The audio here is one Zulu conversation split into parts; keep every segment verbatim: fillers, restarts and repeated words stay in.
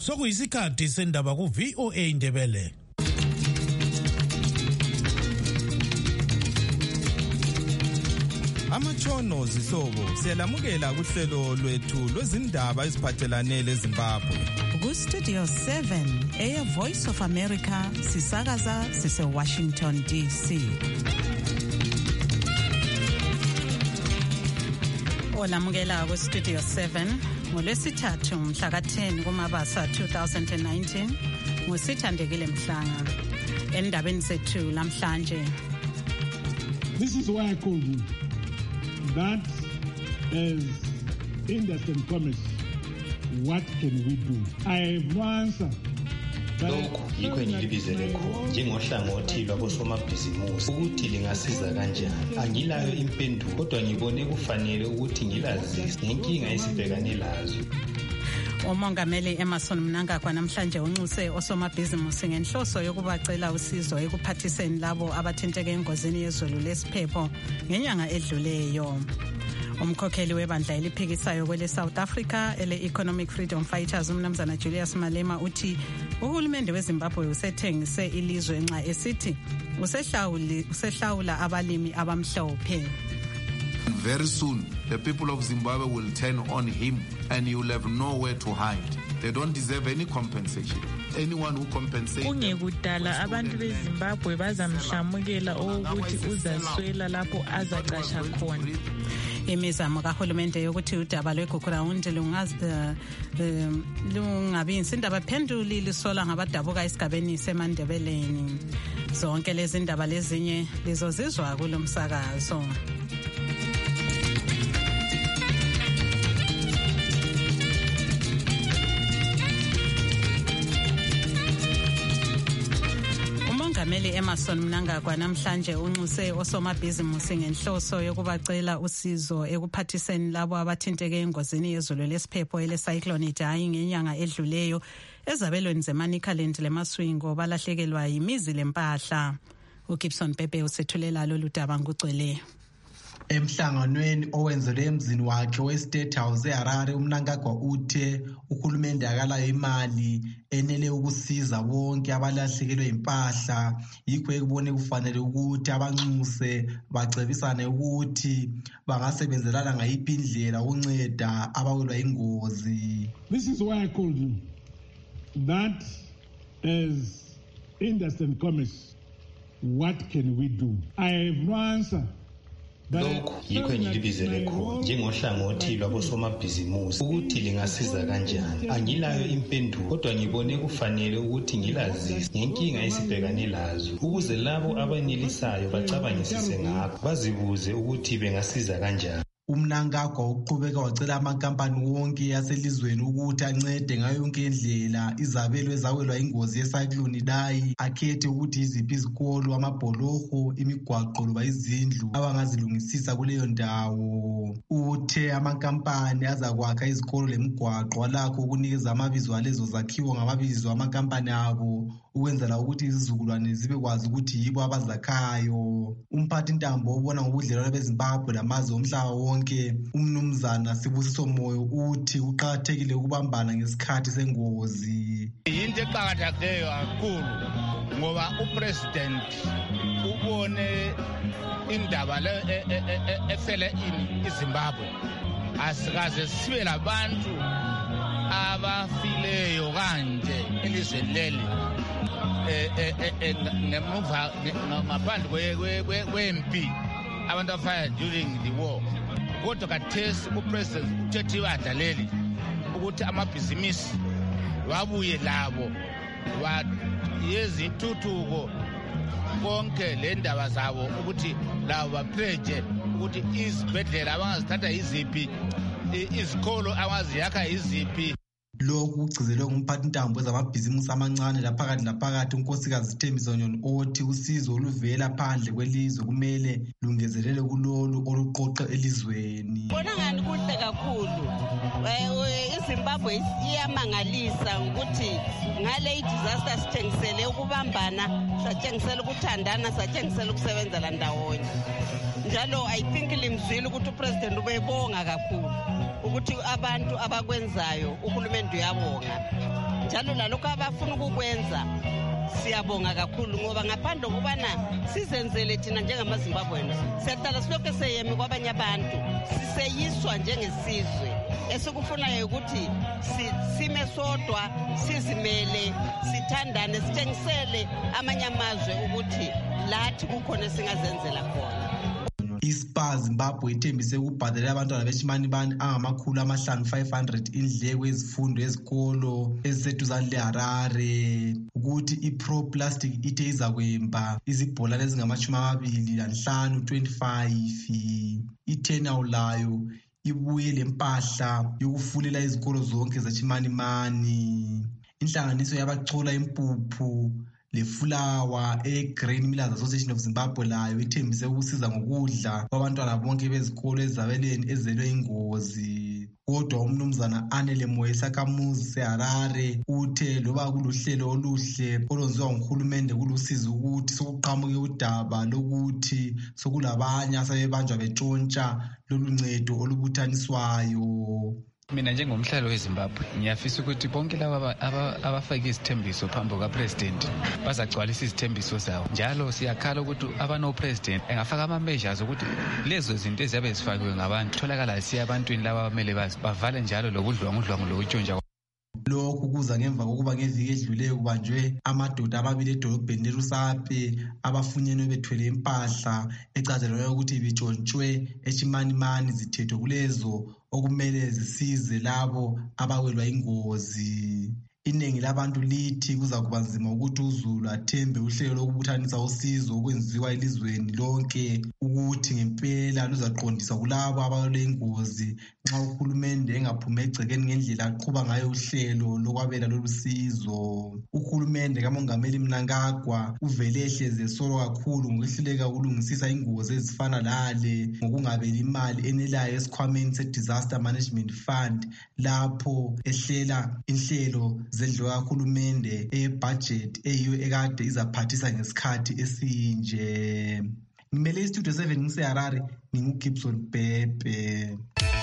Sokuyisikhathi sendaba ku V O A Ndebele. Amatshono zihlobo siyalamukela kuhlelo lwethu lwezindaba eziphathelane leZimbabwe. Ku Studio seven, Air Voice of America, sisakaza sise Washington D C. Olamukela ku Studio seven, ngolwesithathu mhla ka ten kuMabasa two thousand nineteen, ngusithandekile Mhlanga. Endabeni zethu lamhlanje. This is why I called you. That as industry commerce, what can we do? I have no answer. Lokhu yikho engilibizele khona njengohlangothi lwabosomabhizimusi ukuthi lingasiza kanjani. Angilayo impendulo kodwa ngibone kufanele ukuthi ngilazise ngenkinga esibhekane lazo. Umongameli Emmerson Mnangagwa namhlanje unxuse osomabhizimusi ngenhloso yokubacela usizo ekuphathiseni labo abathinteke engozini yezulu lesiphepho ngenyanga edluleyo. Umkhokheli webandla eliphikisayo kwele South Africa ele Economic Freedom Fighters umnumzana Julius Malema uthi uhulumende weZimbabwe usethengise ilizwe nxa esithi usehlawuli usehlawula abalimi abamhlophe. Very soon, the people of Zimbabwe will turn on him and he will have nowhere to hide. They don't deserve any compensation. Anyone who compensates them... Ungekudala abantu beZimbabwe bazamhlamukela ukuthi uzaswela lapho azacasha khona. Imizamo kahulumende yokuthi udaba lweGugurawundi lungabi insindaba phenduli lisola ngabadabuka esigabeni seMandebeleni. Zonke lezi ndaba lezinye lizozizwa kulomsakazo. Umongameli Emmerson Mnangagwa namhlanje unxuse osomabhizimusi ngenhloso yokubacela usizo ekuphathiseni labo abathinteke engozini yezulu lesiphepho ele Cyclone Idai ngenyanga edluleyo ezabelweni zeManicaland leMaswingo balahlekelwa yimizi lempahla. uGibson Pepe usethulela lolu daba ngugcwele. Emhlanganweni owenzelwe emzini wakhe we-State House eHarare, uMnangagwa uthe uhulumende akalayo imali enele ukusiza bonke abalahlekelwe impahla. Yikho ekubone kufanele ukuthi abanxuse bacebisane ukuthi bangasebenzelana ngayiphi indlela ukunceda abawelwa ingozi. This is why I called you. That as industry and commerce, what can we do? I have no answer. Lokhu yikho engilibizele khona njengohlangothi lwabosomabhizimusi ukuthi lingasiza kanjani. Angilayo impendulo kodwa ngibone kufanele ukuthi ngilazise ngenkinga esibhekane lazo ukuze labo abanelisayo bacabangisise ngakho bazibuze ukuthi bengasiza kanjani. uMnangagwa uqhubeka wacela amakampani wonke yaselizweni ukuthi ancede ngayo yonke indlela izabelo ezawelwa ingozi yeCyclone Idai, akhethe ukuthi iziphi izikolo, amabholoho, imigwaqo loba izindlu abangazilungisisa kuleyo ndawo. Uthe amakampani azakwakha izikolo lemigwaqo alakho ukunikeza amabizo alezo zakhiwo ngamabizo amakampani abo ukwenzela ukuthi izizukulwane zibe kwazi ukuthi yibo abazakhayo. Umphathi intambo obona ngobudlelwano beZimbabwe lamazwe omhlaba wonke umnumzana Sibusiso Moyo uthi uqakathekile ukubambana ngesikhathi sengozi. Into eqakathekileyo kakhulu ngoba upresident ubone indaba le efele in iZimbabwe. Asikaze sibe labantu abafileyo kanje elizweni leli ngemuva ngaphandle kwempi abantu abafa during the war. Kodwa kathesi upresident uthethe ibandla leli ukuthi amabhizinisi wabuye labo yezithuthuko konke le ndaba zabo ukuthi labo bapledge ukuthi izibhedlela abangazithatha iziphi, izikolo abaziyakha iziphi. Lokhu kugcizelwe ngumphathi intambo ezamabhizimusi amancane laphakathi laphakathi unkosikazi Thembiso Nyoni othi usizo oluvela phandle kwelizwe kumele lungezelele kulolu oluqoqe elizweni. Bona ngani kuhle kakhulu. iZimbabwe iyamangalisa ukuthi ngale disaster sithengisele ukubambana, sathengisela ukuthandana, sathengisela ukusebenzela ndawonye. Njalo I think limzwile ukuthi upresident ubebonga kakhulu ukuthi abantu abakwenzayo uhulumende uyabonga njalo lalokho abafuna ukukwenza siyabonga kakhulu ngoba ngaphandle kokubana sizenzele thina njengamaZimbabweans siyahlala silokhu seyemi kwabanye abantu siseyiswa njengesizwe esikufunayo ukuthi sime sodwa sizimele sithandane sitshengisele amanye amazwe ukuthi lathi kukhona singazenzela khona. iSPA Zimbabwe ithembise ukubhadalela abantwana beChimanimani angamakhulu amahlanu five hundred indleko ezifundo ezikolo eziseduzane leHarare ukuthi iPro Plastic ithe izakwemba izibholane ezingamashumi amabili lanhlanu twenty-five ithena ulayo ibuye lempahla yokufulela izikolo zonke zaChimanimani. Inhlanganiso yabachola impuphu lefulawa eGrain Millers Association of Zimbabwe layo ithembise ukusiza ngokudla kwabantwana bonke bezikolo ezabelweni ezelwe ingozi. Kodwa umnumzana Anele Moyesa Kamuzi seHarare uthe loba kuluhlelo oluhle olwenziwa nguhulumende kulusizi ukuthi sokuqhamuke udaba lokuthi sokulabanye asebebanjwa betshontsha lolu ncedo olubuthaniswayo. Mina njengomhlalo weZimbabwe ngiyafisa ukuthi bonke laba abafake isithembiso phambi kwapresident bazagcwalisa izithembiso zawo. Njalo siyakhala ukuthi abano president engafaka ama measures ukuthi lezo zinto eziyabe zifakiwe ngabantu tholakala siya abantwini laba abamele bavale njalo lokudlwangudlwangu lokutshontsha. Lokhu kuza ngemva kokuba ngeviki edluleyo kubanjwe amadoda amabili edolobheni leRusape abafunyenwe bethwele impahla ecazelwayo ukuthi ibitshontshwe eChimanimani zithethwe kulezo okumele zisize labo abawelwa ingozi. Iningi labantu lithi kuza kuba nzima ukuthi uZulu athembe uhlelo lokubuthanisa usizo okwenziwa elizweni lonke ukuthi ngempela luzaqondisa kulabo abawelwe ingozi nxa uhulumende engaphume egcekeni ngendlela aqhuba ngayo uhlelo lokwabela lolu sizo. Uhulumende kaMongameli Mnangagwa uvele ehleze esolo kakhulu ngokwehluleka ukulungisisa ingozi ezifana lale ngokungabeli imali enelayo esikhwameni se-Disaster Management Fund lapho ehlela inhlelo zendlu kahulumende ebudget eyiyo ekade izaphathisa ngesikhathi esinje. Ngimele istudio seven ngiseHarare nginguGibson Bhebhe.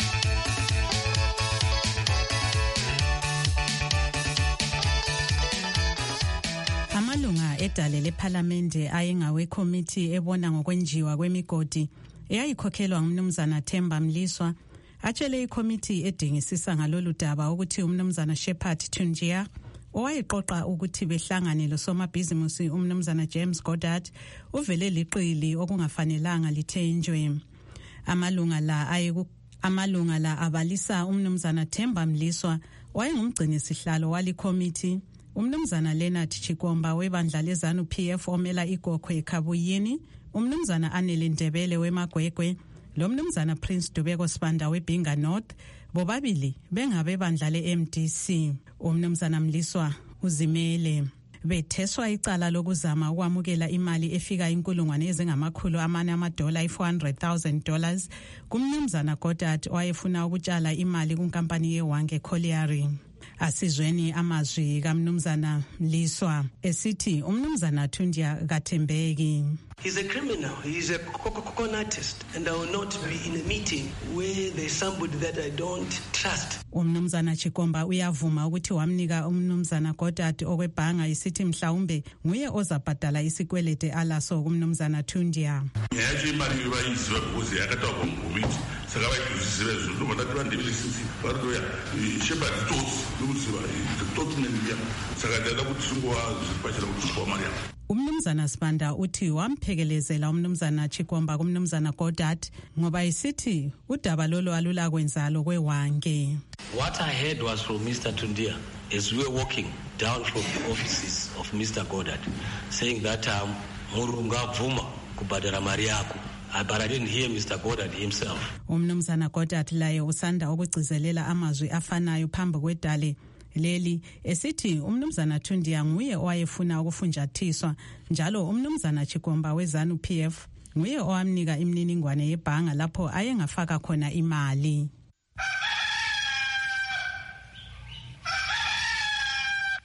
Amalunga edale lePhalamende ayengawe committee ebona ngokwenjiwa kwemigodi eyayikhokhelwa ngumnumzana Themba Mliswa atshele iCommittee edingisisa ngalolu daba ukuthi umnumzana Shepard Tunjia owayeqoqa ukuthi behlangane losomabhizimusi umnumzana James Goddard uvele liqili okungafanelanga lithenjwe. Amalunga la ayeku amalunga la abalisa umnumzana Themba Mliswa wayengumgcini sihlalo wali committee, umnumzana Leonard Chikomba webandla lezanu P F omela iGokwe eKhabuyini, umnumzana Anele Ndebele weMagwegwe, lo mnumzana Prince Dubeko Sibanda weBinga North, bobabili bengabe bandla le-M D C. Umnumzana Mliswa uzimele betheswa icala lokuzama ukwamukela imali efika inkulungwane ezingamakhulu amane amadola i-four hundred thousand dollars kumnumzana Goddard owayefuna ukutshala imali kunkampani yeWange Colliery. Asizweni amazwi kamnumzana Mliswa esithi umnumzana Tunjia kathembeki. He's a criminal. He's a con artist, and I will not be in a meeting where there's somebody that I don't trust. Umnumzana Chikomba uyavuma ukuthi wamnika umnumzana Goddard okwebhanga isithi mhlawumbe nguye ozabhadala isikwelede alaso kumnumzana Tunjia. Yathi imali bayizwa ukuthi yakatwa ngomiti saka bayizwe zulu ngoba bandebele sisi baroya Shepard Tots ukuthi Tots nembiya saka dala ukuthi singwazi bachela ukuthi kwa Maria. Umnumzana Sibanda uthi wamphekelezela umnumzana Chikomba kumnumzana Goddard ngoba isithi udaba lolo alula kwenzalo kweWange. What I heard was from Mister Tundia as we were walking down from the offices of Mister Goddard saying that um Murunga Vuma kubadara Mariaku. But I didn't hear Mister Goddard himself. Umnumzana Goddard laye usanda ukugcizelela amazwi afanayo phambi kwedale leli esithi umnumzana Tundia nguye owayefuna ukufunjathiswa njalo umnumzana Chikomba wezanu P F nguye owamnika imininingwane yebhanga lapho ayengafaka khona imali.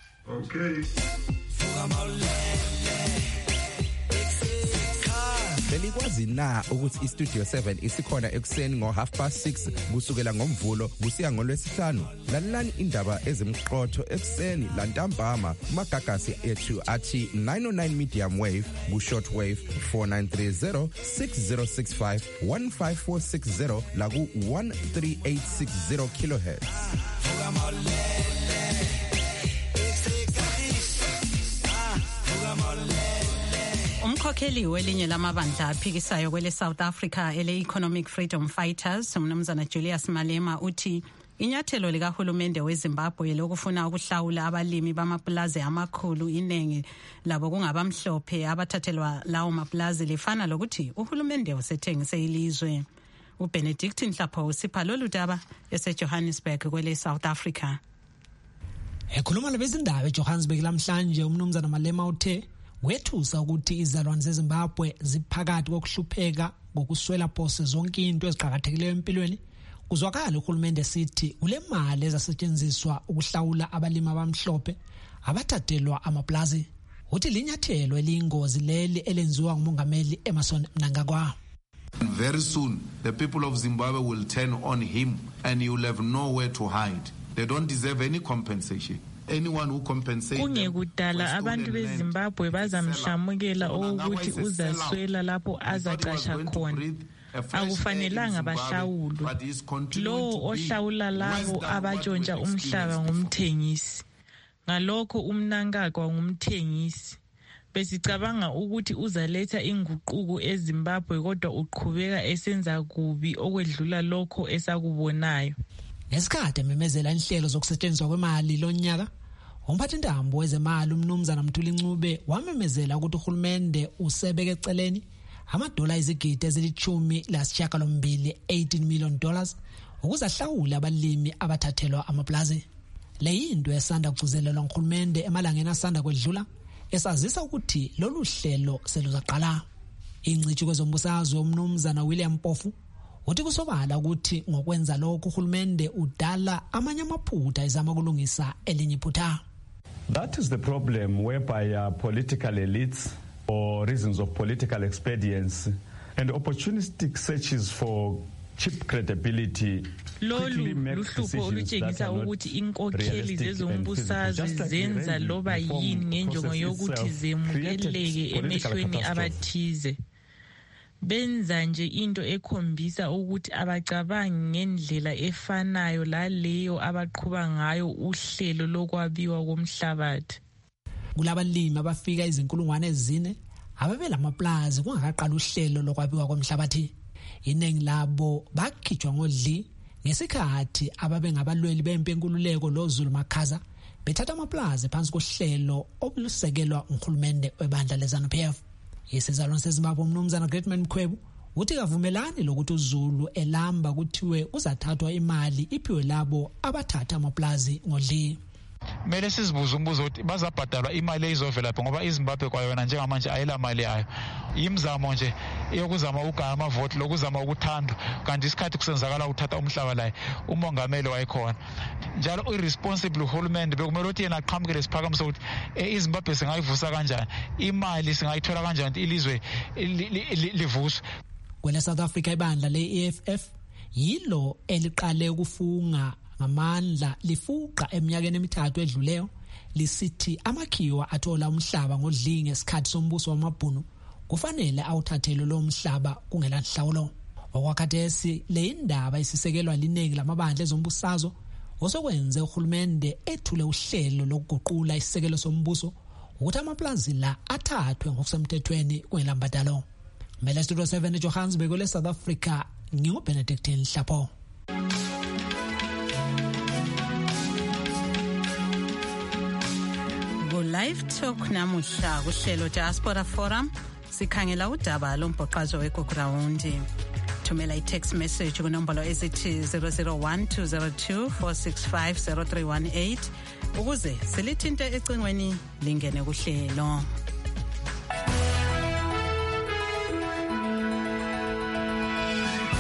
Okay. belikwazi na ukuthi iStudio seven isikhona ekuseni ngo half past six kusukela ngomvulo kusiya ngolwesihlanu? Lalelani indaba ezimqotho ekuseni lantambama kumagagasi ethu athi nine oh nine medium wave ku short wave four nine three zero six zero six five one five four six zero la ku one three eight six zero kilohertz. Umkhokheli welinye lamabandla aphikisayo kwele South Africa ele Economic Freedom Fighters umnumzana Julius Malema uthi inyathelo likahulumende weZimbabwe lokufuna ukuhlawula abalimi bamapulazi amakhulu inengi labo kungabamhlophe abathathelwa lawo mapulazi lifana lokuthi uhulumende usethengise ilizwe. uBenedict Nhlapho usipha lolu daba eseJohannesburg kwele South Africa. Ekhuluma labezindaba eJohannesburg lamhlanje umnumzana Malema uthe wethusa ukuthi izalwane zeZimbabwe ziphakathi kokuhlupheka ngokuswela phose zonke into eziqhakathekileyo empilweni. Kuzwakala uhulumende sithi ule mali ezasetshenziswa ukuhlawula abalimi abamhlophe abathathelwa amaplazi uthi linyathelo eliyingozi leli elenziwa ngumongameli Emmerson Mnangagwa. Very soon the people of Zimbabwe will turn on him and he will have nowhere to hide. They don't deserve any compensation. Anyone who compensates kungekudala abantu beZimbabwe bazamhlamukela ukuthi uzaswela lapho azacasha khona. Akufanelanga bahlawulwe. Lo ohlawula labo abatshontsha umhlaba ngumthengisi. Ngalokho uMnangagwa ngumthengisi. Besicabanga ukuthi uzaletha inguquko eZimbabwe kodwa uqhubeka esenza kubi okwedlula lokho esakubonayo. Ngesikhathi memezela inhlelo zokusetshenziswa kwemali lonyaka, umphathintambo wezemali umnumzana Mthuli Ncube wamemezela ukuthi uhulumende usebeke eceleni amadola izigidi ezilithumi lasishiyagalombili eighteen million dollars ukuze ahlawule abalimi abathathelwa amaplazi. Le yinto esanda kugcizelelwa nguhulumende emalangeni asanda kwedlula esazisa ukuthi lolu hlelo seluzaqala. Ingcithi kwezombusazwe umnumzana William Mpofu uthi kusobala ukuthi ngokwenza lokho uhulumende udala amanye amaphutha ezama kulungisa elinye iphutha. That is the problem whereby uh, political elites, for reasons of political expedience and opportunistic searches for cheap credibility, lolu luhlupho olutshengisa ukuthi inkokheli zezombusazwe zenza loba yini ngenjongo yokuthi zemukeleke emehlweni abathize. Benza nje into ekhombisa ukuthi abacabangi ngendlela efanayo laleyo abaqhuba ngayo uhlelo lokwabiwa komhlabathi. Kulabalimi abafika izinkulungwane ezine ababela amaplazi kungakaqala uhlelo lokwabiwa komhlabathi. Iningi labo bakhitshwa ngodli ngesikhathi ababe ngabalweli bempi enkululeko loZulu Makhaza bethatha amaplazi phansi kohlelo obulusekelwa nguhulumende webandla leZANU P F. Isizalwane seZimbabwe umnumzana Greatman Mkhwebu uthi kavumelani lokuthi uZulu elamba kuthiwe uzathathwa imali iphiwe labo abathatha amaplazi ngodli. Mele sizibuze umbuzo ukuthi bazabhadalwa imali ezovela lapho ngoba iZimbabwe kwayona njengamanje ayela mali yayo. Imizamo nje eyokuzama ukugaya amavoti lokuzama ukuthandwa kanti isikhathi kusenzakala ukuthatha umhlaba la umongameli wayekhona. Njalo irresponsible uhulumende bekumele ukuthi yena aqhamukele siphakamiso ukuthi iZimbabwe singayivusa kanjani, imali singayithola kanjani ilizwe livuswe. Kwele South Africa ibandla le-E F F yilo eliqale ukufunga ngamandla lifuqa eminyakeni emithathu edluleyo lisithi amakhiwa athola umhlaba ngodli ngesikhathi sombuso wamabhunu kufanele awuthathele lo mhlaba kungela nhlawulo. Okwakhathesi le indaba isisekelwa liningi lamabandla ezombusazo osokwenze uhulumende ethule uhlelo lokuguqula isisekelo sombuso ukuthi amaplazi la athathwe ngokusemthethweni kungela mbadalo. Mele Studio seven eJohannesburg le South Africa nginguBenedict Nhlapho. Live Talk namuhla kuhlelo Diaspora Forum sikhangela udaba lombhoqazo weGugurawundi. Thumela i-text message kunombolo ezithi zero zero one two zero two four six five zero three one eight ukuze silithinte ecingweni lingene kuhlelo.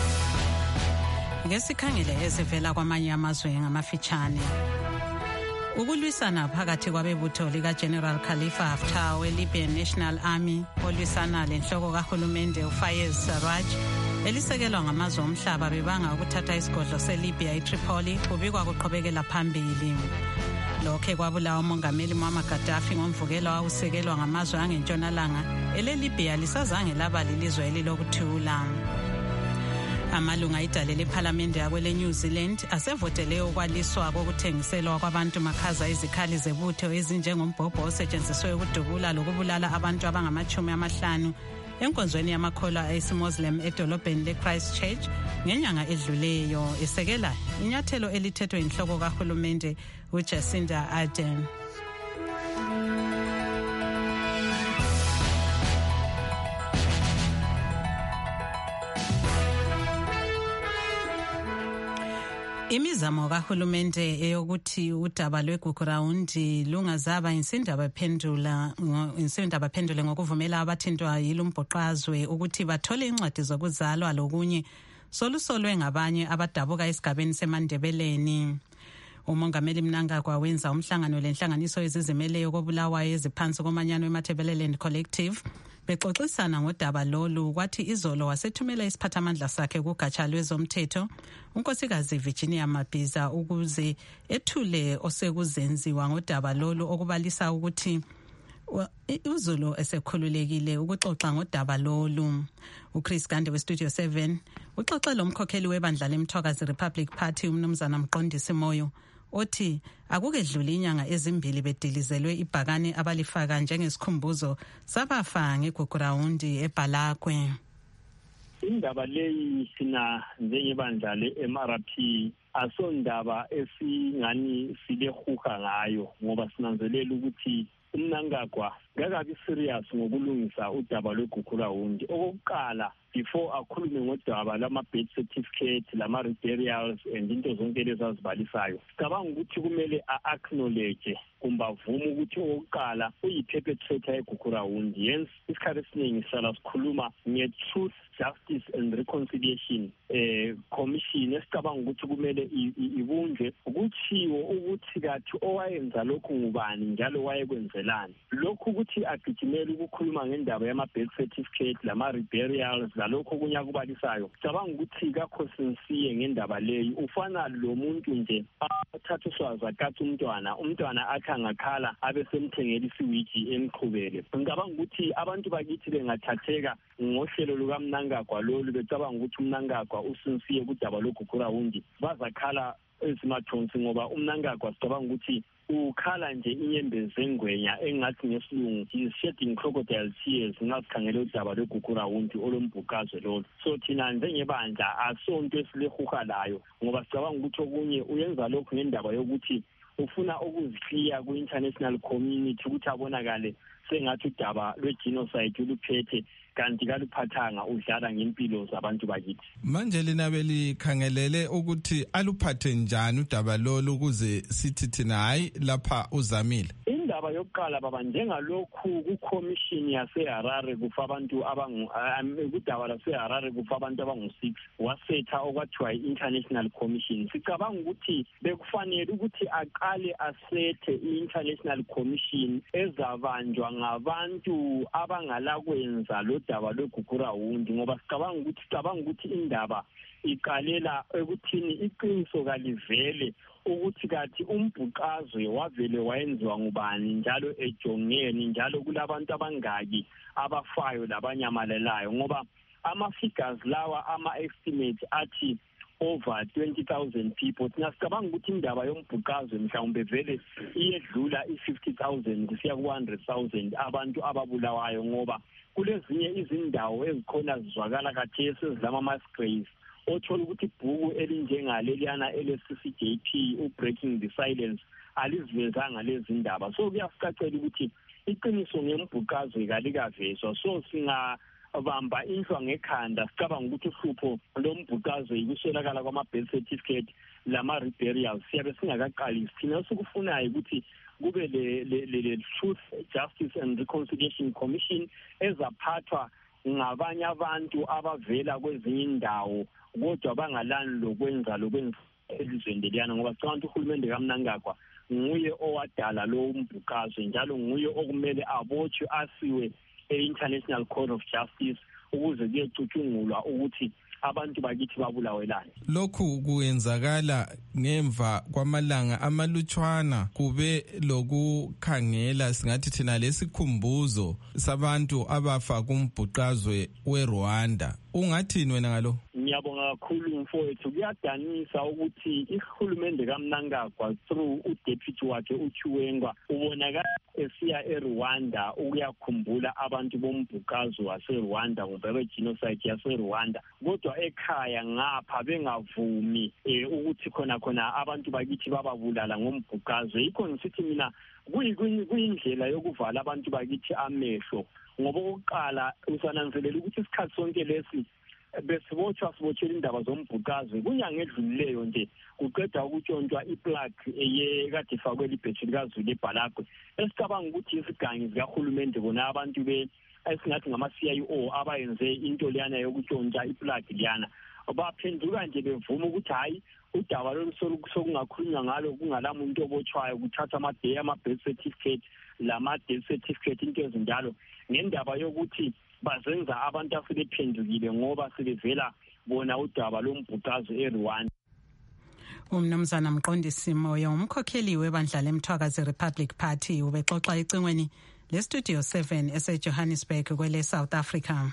Ngesikhangele ezivela kwamanye amazwe ngamafitshane. Ukulwisana phakathi kwabebutho lika General Khalifa Haftar we-Libyan National Army olwisana lenhloko kahulumende uFayez Sarraj elisekelwa ngamazwe omhlaba bebanga ukuthatha isigodlo seLibya eTripoli kubikwa kuqhubekela phambili. Lokhe kwabulawa umongameli Muammar Gaddafi ngomvukelo awusekelwa ngamazwe angentshonalanga ele-Libya lisazange laba lilizwe elilokuthula. Amalunga idale lephalamende yakwele New Zealand asevotele ukwaliswa kokuthengiselwa kwabantu makhaza izikhali zebutho ezinjengombhobho osetshenziswe ukudubula lokubulala abantu abangamachumi amahlanu enkonzweni yamakholwa eSi-Muslim edolobheni leChristchurch ngenyanga edluleyo esekela inyathelo elithethwe inhloko kahulumende uJacinda Ardern. Imizamo kahulumende eyokuthi udaba lweGugurawundi lungazaba insindaba phendula insindaba phendule ngokuvumela abathintwa yilumbhoqazwe ukuthi bathole incwadi zokuzalwa lokunye solusolwe ngabanye abadabuka esigabeni seMandebeleni. Umongameli Mnangagwa wenza umhlangano lenhlanganiso ezizimeleyo kobulawayo eziphansi komanyano eMatabeleland Collective bexoxisana ngodaba lolu kwathi izolo wasethumela isiphathamandla sakhe kugatsha lwezomthetho unkosikazi Virginia Mabhiza ukuze ethule osekuzenziwa ngodaba lolu okubalisa ukuthi uzulu esekhululekile ukuxoxa ngodaba lolu. uChris Gande weStudio seven uxoxela umkhokheli webandla leMthwakazi Republic Party umnumzana Mqondisi Moyo othi akukedluli inyanga ezimbili bedilizelwe ibhakane abalifaka njengesikhumbuzo sabafa ngeGugurawundi eBhalakwe. Indaba leyi sina njengebandla le-M R P asondaba esingani silehuha ngayo ngoba sinanzelela ukuthi uMnangagwa ngakabi serious ngokulungisa udaba lweGugurawundi. Okokuqala before akhulume ngodaba lama-birth certificate lama-reburials and into zonke lezi azibalisayo cabanga ukuthi kumele a-acknowledge kumbe avume ukuthi okokuqala uyi-perpetrator yeGugurawundi. Hence isikhathi esiningi sihlala sikhuluma nge-Truth, Justice and Reconciliation eh commission esicabanga ukuthi kumele ibunjwe kutshiwo ukuthi kathi owayenza lokhu ngubani njalo wayekwenzelani. Lokhu ukuthi agijimele ukukhuluma ngendaba yama-birth certificate lama-reburials lalokho kunya kubalisayo cabanga ukuthi kakho sinsiye ngendaba leyo ufana lo muntu nje athatha uswazi akathi umntwana umntwana akha ngakhala abe semthengela isiwiji emqhubele. Ngicabanga ukuthi abantu bakithi bengathatheka ngohlelo lukaMnangagwa lolu becabanga ukuthi uMnangagwa usinsiye kudaba loGugurawundi bazakhala ezimathonsi ngoba uMnangagwa sicabanga ukuthi ukhala nje inyembezi zengwenya engathi ngesilungu is shedding crocodile tears ngasikhangela udaba lweGugurawundi olombhukazwe lolu. So thina njengebandla asonto esilehuha layo ngoba sicabanga ukuthi okunye uyenza lokhu ngendaba yokuthi ufuna ukuzihliya ku-international community ukuthi abonakale sengathi udaba lwe-genocide uluphethe kanti kaluphathanga udlala ngempilo zabantu bakithi. Manje lina belikhangelele ukuthi aluphathe njani udaba lolu ukuze sithi thina hayi lapha uzamile? Indaba yokuqala baba njengalokhu ku-commission yaseHarare kufa abantu abangu kudaba laseHarare kufa abantu abangu-six wasetha okwathiwa i-international commission. Sicabanga ukuthi bekufanele ukuthi aqale asethe i-international commission ezabanjwa ngabantu abangalakwenza lo daba lweGugurawundi ngoba sicabanga ukuthi sicabanga ukuthi indaba iqalela ekuthini iqiniso kalivele ukuthi kathi umbhuqazwe wavele wayenziwa ngubani njalo ejongeni njalo kulabantu abangaki abafayo labanyamalelayo ngoba ama-figures lawa ama-estimates athi over twenty thousand people. Thina sicabanga ukuthi indaba yombhuqazwe mhlawumbe vele iyedlula i-fifty thousand kusiya ku-one hundred thousand abantu ababulawayo ngoba kulezinye izindawo ezikhona zizwakala kathesi ezilama-mass-graves othola ukuthi ibhuku elinjengaleliyana ele-C C J P u-Breaking the Silence alizivezanga lezi ndaba. So kuyasicacela ukuthi iqiniso ngembhuqazwe kalikavezwa. So singabamba inhlwa ngekhanda sicabanga ukuthi uhlupho lombhuqazwe yikuswelakala kwama-birth certificate lama-reburials siyabe singakaqalisi. Thina sikufunayo ukuthi kube le Truth, Justice and Reconciliation Commission ezaphathwa ngabanye abantu abavela kwezinye indawo kodwa bangalani lokwenza lokwenza elizweni leliyana ngoba sicabanga ukuthi uhulumende kaMnangagwa nguye owadala lo mbukazwe njalo nguye okumele abotshwe asiwe e-International Court of Justice ukuze kuyecutshungulwa ukuthi abantu bakithi babulawelana. Lokhu kuyenzakala ngemva kwamalanga amalutshwana kube lokukhangela singathi thina lesikhumbuzo sabantu abafa kumbhuqazwe weRwanda. Ungathini wena ngalo? Ngiyabonga kakhulu mfowethu, kuyadanisa ukuthi ihulumende kaMnangagwa through uDeputy wakhe uChiwenga ubonakala esiya eRwanda ukuyakhumbula abantu bombhuqazwe waseRwanda ngoba genocide yaseRwanda, kodwa ekhaya ngapha bengavumi eh, ukuthi khona khona abantu bakithi bababulala ngombhuqazwe. Yikho ngisithi mina kuyindlela yokuvala abantu bakithi amehlo, ngoba okokuqala usananzelela ukuthi isikhathi sonke lesi besibotshwa sibotshela indaba zombhuqazwe kunyanga edlulileyo nje kuqeda ukutshontshwa iplug eyekade ifakwe libhetri likazulu eBhalagwe. Esicabanga ukuthi isigangi zikahulumende bona abantu be esingathi ngama-C I O abayenze into leyana yokuntshontsha iplug liyana baphenduka nje bevuma ukuthi hayi udaba lolu sokungakhulunywa ngalo kungala muntu obotshwayo kuthatha ama-day ama-birth certificate lama-death certificate into ezinjalo ngendaba yokuthi bazenza abantu asebephendukile ngoba sebevela bona udaba lombhuqazwe eRwanda. Umnumzana Mqondisi Moyo umkhokheli webandla lemthwakazi Republic Party ubexoxa ecingweni leStudio seven eseJohannesburg kwele South Africa.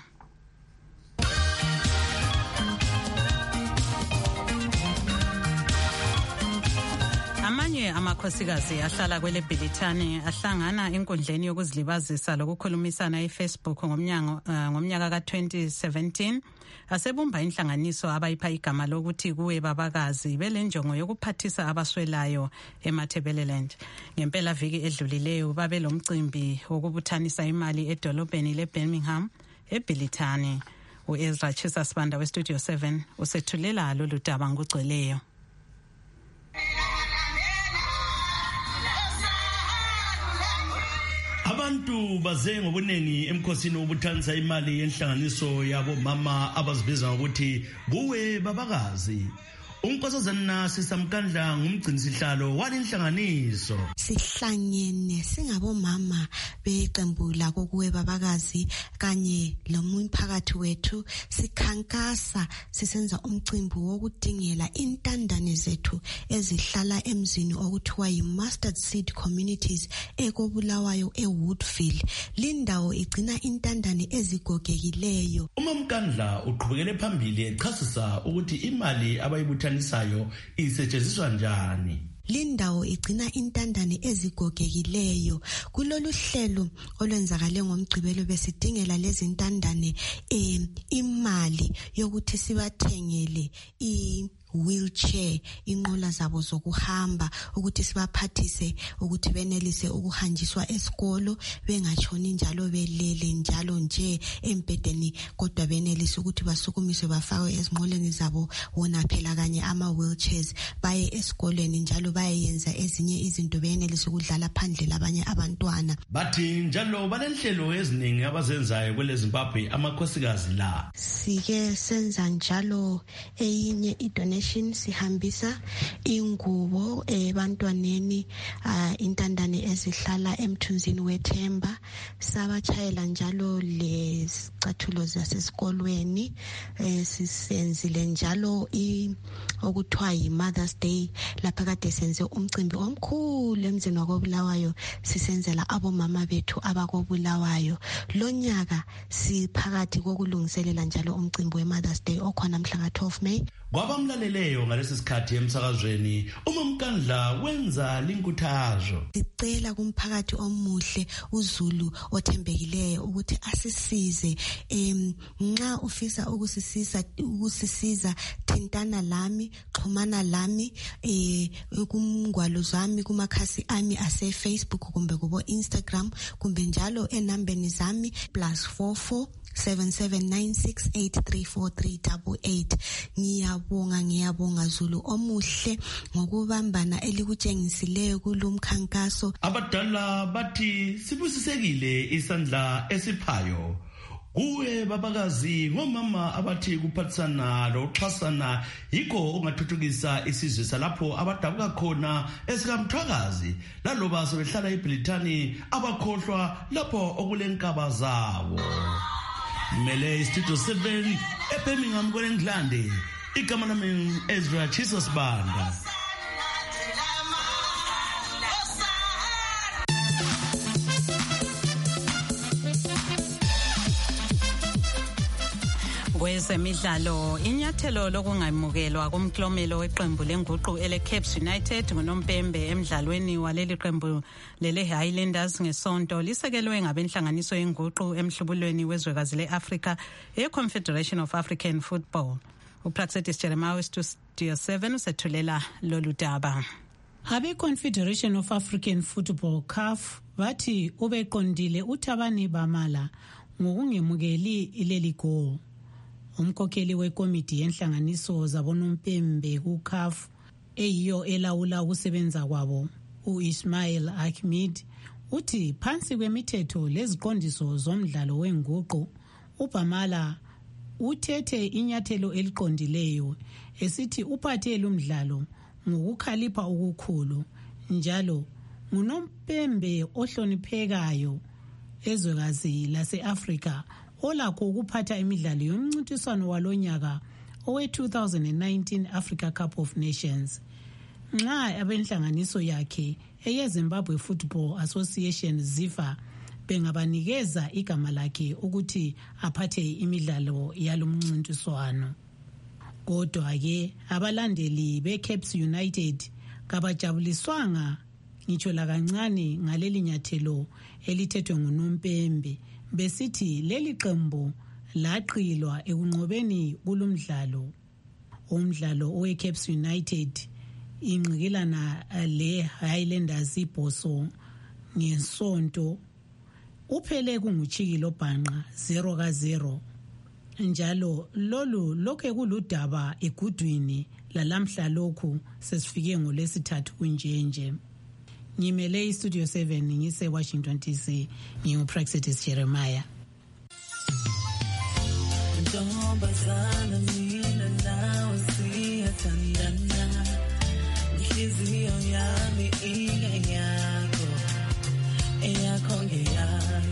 Amanye amakhosikazi ahlala kwele Bhilithane ahlangana enkundleni yokuzilibazisa lokukhulumisana eFacebook ngomnyango uh, ngomnyaka ka twenty seventeen asebumba inhlanganiso abayipha igama lokuthi kuwe babakazi belenjongo yokuphathisa abaswelayo eMatabeleland. Ngempela viki edlulileyo babe lomcimbi wokubuthanisa imali edolobheni leBirmingham eBhilithane. uEzra Chisa Sibanda weStudio seven usethulela lolu daba ngokugcweleyo. Abantu baze ngobuningi emkhosini wobuthanisa imali yenhlanganiso yabo mama abazibiza ngokuthi kuwe babakazi. Unkosazana sisamkandla ngumgcinisihlalo walenhlanganiso. Sihlangene singabomama beqembu lako kuwe babakazi kanye lomphakathi wethu sikhankasa sisenza umcimbi wokudingela intandane zethu ezihlala emzini okuthiwa yiMustard Seed Communities ekobulawayo eWoodville. Lindawo igcina intandane ezigogekileyo. Umamkandla uqhubekele phambili echasisa ukuthi imali abayibuthanisa sayo isetshenziswa njani. Lindawo igcina intandane ezigogekileyo. Kulolu hlelo olwenzakale ngomgcibelo besidingela lezi intandane eh, imali yokuthi sibathengele i wheelchair, inqola zabo zokuhamba ukuthi sibaphathise ukuthi benelise ukuhanjiswa esikolo bengatshoni njalo belele njalo nje embedeni kodwa benelise ukuthi basukumiswe bafakwe ezinqoleni zabo wona phela kanye ama wheelchairs baye esikoleni njalo bayenza ezinye izinto benelise ukudlala phandle labanye abantwana. Bathi njalo balenhlelo eziningi abazenzayo kwele Zimbabwe amakhosikazi la. Sike senza njalo eyinye idonation sihambisa ingubo ebantwaneni uh, intandane ezihlala emthunzini wethemba sabachayela njalo lesicathulo zasesikolweni eh, sisenzile njalo okuthiwa yiMother's Day lapha kade senze umcimbi omkhulu emzini wakobulawayo sisenzela abomama bethu abakobulawayo. Lo nyaka siphakathi kokulungiselela njalo umcimbi weMother's Day okhona mhla ka twelve May. Kwabamlaleleyo ngalesi sikhathi emsakazweni uMamkandla wenza linkuthazo. Sicela kumphakathi omuhle uZulu othembekileyo ukuthi asisize em nxa ufisa ukusisiza ukusisiza thintana lami xhumana lami eh kumngwalo zami kumakhasi ami ase Facebook kumbe kubo Instagram kumbe njalo enambeni zami plus four four seven seven nine six eight three four three eight eight. Ngiyabonga ngiyabonga Zulu omuhle ngokubambana elikutshengisileyo kulomkhankaso. Abadala bathi sibusisekile isandla esiphayo Kuwe babakazi ngomama abathi kuphathisana lokuxhasana yikho ongathuthukisa isizwe salapho abadabuka khona esikamthwakazi laloba sebehlala eBrithani abakhohlwa lapho okulenkaba zabo. Mele Studio seven eBirmingham kweNgilande igama lami Ezra Jesus Banda. Kwezemidlalo, inyathelo lokungamukelwa kumklomelo weqembu lenguqu ele Caps United ngoNompembe emidlalweni waleli qembu lele Highlanders ngesonto lisekelwe ngabenhlanganiso yenguqu emhlubulweni wezwekazi leAfrika eConfederation of African Football. uPraxedis Jeremiah Studio seven usethulela lolu daba. Abe Confederation of African Football C A F bathi ubeqondile uThabani Bamala ngokungemukeli ileli goal. Umkhokheli wekomiti yenhlanganiso zabonompembe ku-C A F eyiyo elawula ukusebenza kwabo uIsmail Ahmed uthi phansi kwemithetho leziqondiso zomdlalo wenguqu uBamala uthethe inyathelo eliqondileyo esithi uphathele umdlalo ngokukhalipha okukhulu njalo ngunompembe ohloniphekayo ezwekazi lase-Afrika olakho ukuphatha imidlalo yomncintiswano walonyaka owe-two thousand nineteen Africa Cup of Nations. Nxa abenhlanganiso yakhe eyeZimbabwe Football Association ZIFA bengabanikeza igama lakhe ukuthi aphathe imidlalo yalomncintiswano. Kodwa-ke abalandeli beCaps United kabajabuliswanga ngitsho lakancane ngaleli nyathelo elithethwe ngunompembe besithi leli qembu laqilwa ekunqobeni kulomdlalo. Umdlalo oweCaps United inqikilana le Highlanders ibhoso ngesonto uphele kunguchikilo bhanqa zero ka zero. Njalo lolu lokhe kuludaba egudwini lalamhla lokhu sesifike ngolesithathu kunjenje. Ngimele iStudio seven ngise Washington D C nginguPraxedis Jeremiah. Ntombazana mina nawe siyathandana inhliziyo yami ingeyakho eyakho ngeyayo.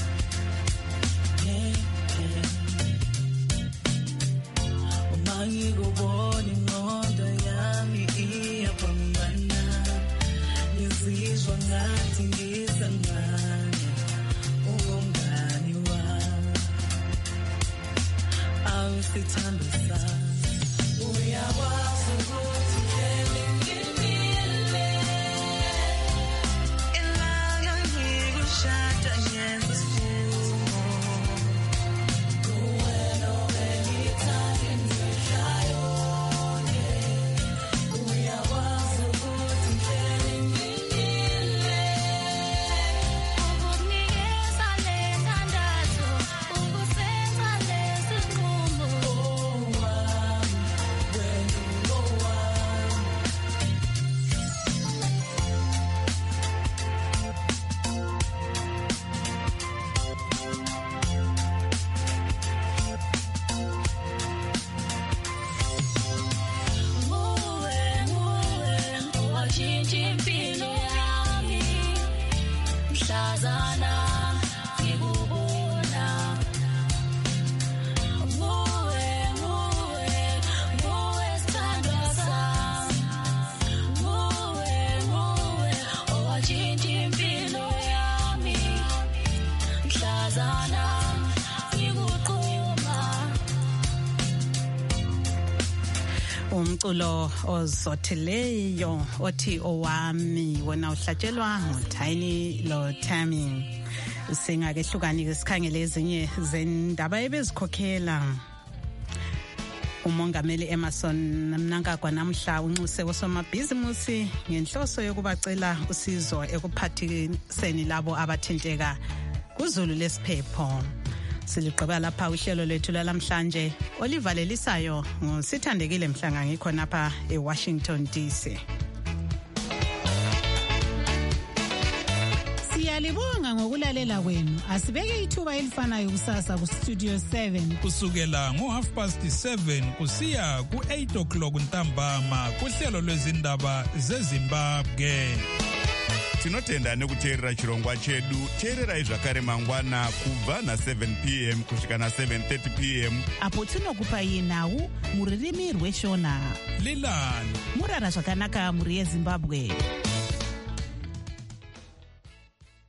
Uma ngikubona ingqondo yami iyabambana ngizizwa ngathi ngisangane ungumngani wami awusithando sami uyakwazi ukuthi ngene ngimile ilanga ngikushada ngenza isifungo kuwena obengithanda imfihlayo uyakwazi ukuthi ngene ngimile ukukunikeza le ntandazo ukusenza lesi sinqumo owami wena ungowami. Nguwe, nguwe, owashintsha impilo yami mhlazana ngikubona. Nguwe, nguwe, nguwe sithandwa sami. Nguwe, nguwe, owashintsha impilo yami mhlazana ngikuquma. Umculo ozotheleyo othi owami wona uhlatshelwa nguTiny lo Tammy. Singake hlukani sikhangele ezinye zendaba ebezikhokhela. Umongameli Emmerson Mnangagwa namhla unxuse osomabhizimusi ngenhloso yokubacela usizo ekuphathiseni labo abathinteka kuzulu lesiphepho. Siliqhubeka lapha uhlelo lwethu lamhlanje olivalelisayo ngusithandekile Mhlanga ngikhona lapha eWashington D C. Siyalibonga ngokulalela kwenu. Asibeke ithuba elifanayo kusasa ku Studio seven. Kusukela ngo half past seven kusiya ku eight o'clock ntambama kuhlelo lwezindaba zeZimbabwe. Tinotenda nekuteerera chirongwa chedu. Teererai zvakare mangwana kubva na seven p m kusvika na seven thirty p m apo tinokupai nhau muririmi rweshona. Lilani murara zvakanaka muri yeZimbabwe.